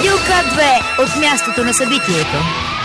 Радио К2 от мястото на събитието.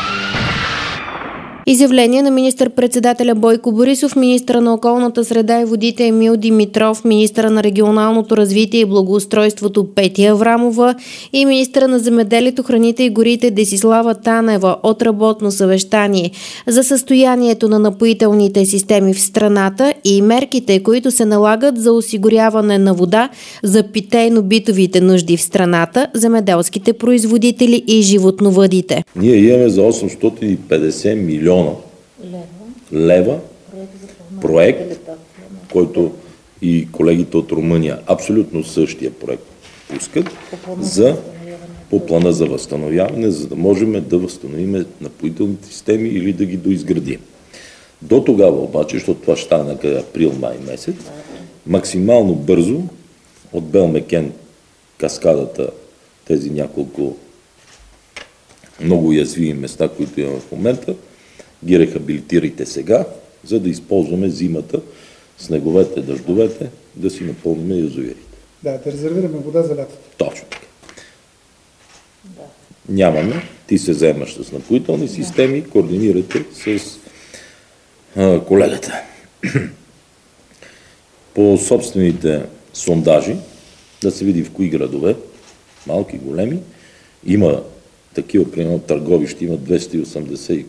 Изявление на министър-председателя Бойко Борисов, министъра на околната среда и водите Емил Димитров, министъра на регионалното развитие и благоустройството Петя Аврамова и министъра на земеделието, храните и горите Десислава Танева от работно съвещание за състоянието на напоителните системи в страната и мерките, които се налагат за осигуряване на вода за питейно-битовите нужди в страната, земеделските производители и животновъдите. Ние имаме за 850 милиона лева проект, който и колегите от Румъния абсолютно същия проект пускат по плана за възстановяване, за да можем да възстановим напоителните системи или да ги доизградим. До тогава обаче, защото това ще стане на април-май месец, максимално бързо от Белмекен каскадата, тези няколко много уязвими места, които имаме в момента, ги рехабилитирайте сега, за да използваме зимата, снеговете, дъждовете, да си напълним язовирите. Да резервираме вода за лятото. Точно така. Да. Нямаме. Ти се вземаш с напоителни системи, координирате с колегата. По собствените сондажи, да се види в кои градове, малки, големи, има такива, примерно Търговище има 280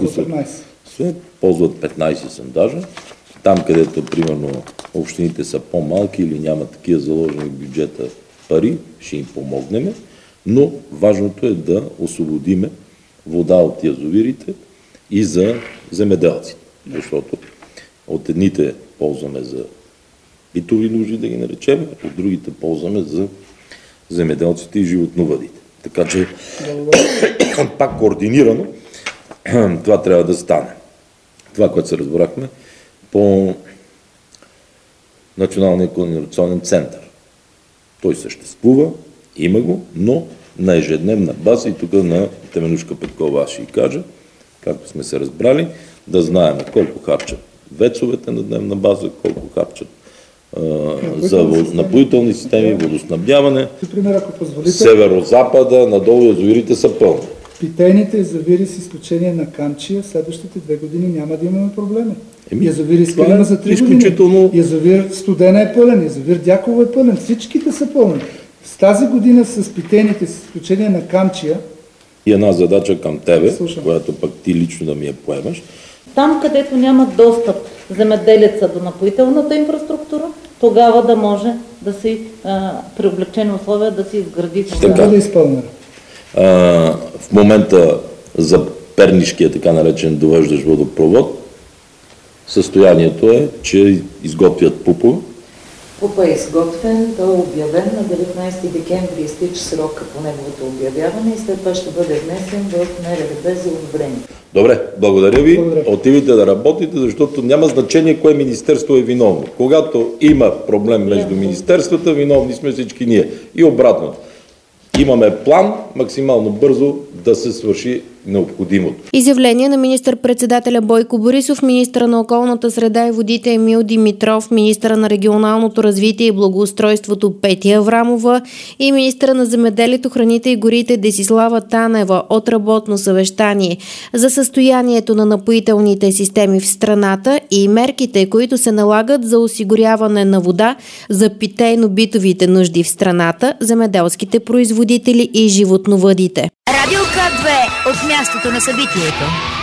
ползват 15 сондажа. Там, където, примерно, общините са по-малки или няма такива заложени в бюджета пари, ще им помогнем, но важното е да освободиме вода от язовирите и за земеделците, защото от едните ползваме за битови нужди, да ги наречем, от другите ползваме за земеделците и животновъдите. Така че, пак координирано, това трябва да стане. Това, което се разбрахме по Националния координационен център. Той съществува, има го, но на ежедневна база и тук на Теменушка Петкова аз ще кажа, както сме се разбрали, да знаем колко харчат вецовете на дневна база, колко харчат за напоителни системи, водоснабдяване. Пример, ако позволите, северо-запада, надолу язовирите са пълни. Питейните язовири с изключение на Камчия, следващите 2 години няма да имаме проблеми. Язовир Искрена за 3 години. Язовир Студена е пълен, язовир Дяково е пълен, всичките са пълни. С тази година с питейните, с изключение на Камчия. И една задача към тебе, която пък ти лично да ми я поемаш. Там, където няма достъп земеделеца до напоителната инфраструктура, тогава да може да си при облегчени условия да си изгради. Така да изпълнена. В момента за Пернишкия, така наречен довеждащ водопровод, състоянието е, че изготвят ПУП. ПУП е изготвен, той е обявен на 19 декември, изтича срока по неговото обявяване и след това ще бъде внесен в НРДБ за одобрение. Добре, благодаря ви. Отивайте да работите, защото няма значение кое министерство е виновно. Когато има проблем между министерствата, виновни сме всички ние. И обратно. Имаме план максимално бързо да се свърши необходимото. Изявление на министър-председателя Бойко Борисов, министъра на околната среда и водите Емил Димитров, министъра на регионалното развитие и благоустройството Петя Аврамова и министъра на земеделието, храните и горите Десислава Танева от работно съвещание за състоянието на напоителните системи в страната и мерките, които се налагат за осигуряване на вода за питейно-битовите нужди в страната, земеделските производители и животновъдите. Радио К2 от мястото на събитието.